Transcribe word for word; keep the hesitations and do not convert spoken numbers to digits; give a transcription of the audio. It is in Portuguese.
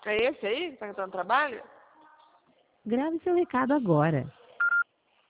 É esse aí que tá dando trabalho? Grave seu recado agora.